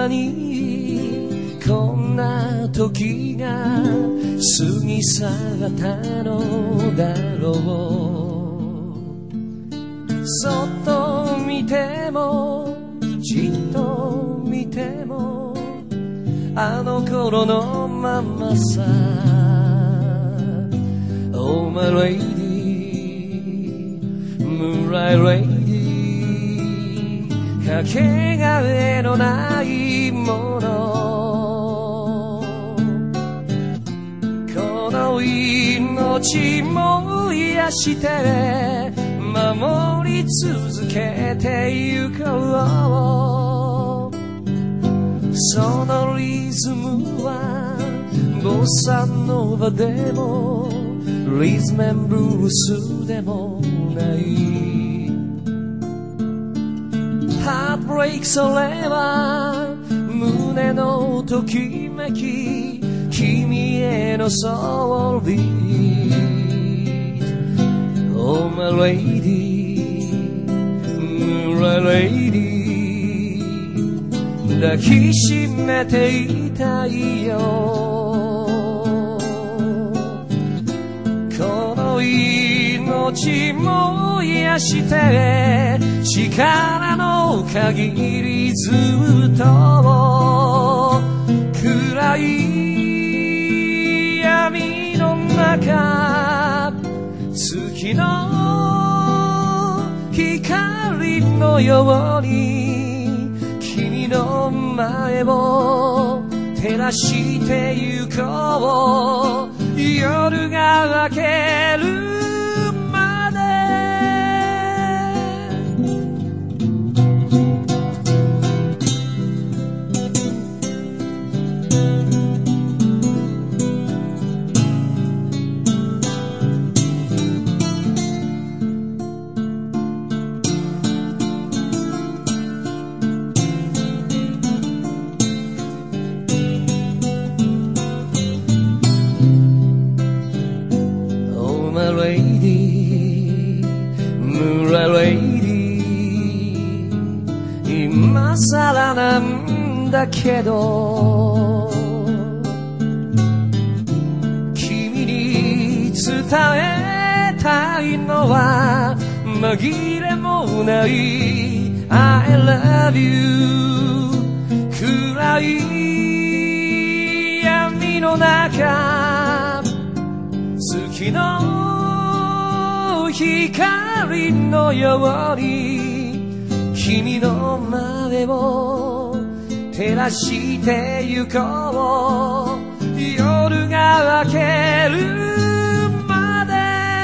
なにこんな時が過ぎ去ったのだろう。そっと見てもじっと見てもあの頃のままさ。 Oh my lady Moonlight lady かけがえのないものこの命も癒して守り続けてゆこう。そのリズムはボサノバでもリズム&ブルースでもない。ハートブレイクそれは胸のときめき君へのソウルビート Oh my lady Moonlight lady 抱きしめていたいよ。この命も癒して力の限りずっと暗い闇の中月の光のように君の前を照らしてゆこう。夜が明けるまで今さらなんだけど君に伝えたいのは紛れもない I love you 暗い闇の中月の光のように君の前を照らしてゆこう。夜が明けるまで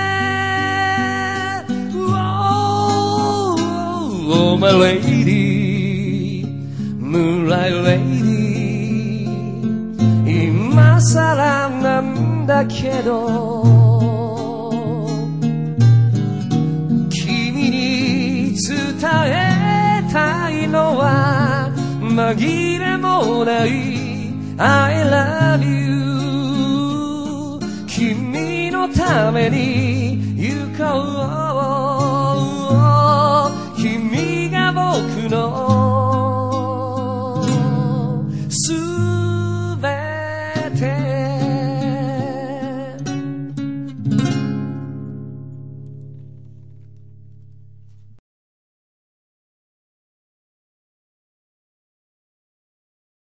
Oh my lady Moonlight lady 今さらなんだけど君に伝えたいのは紛れもない I love you 君のために行こう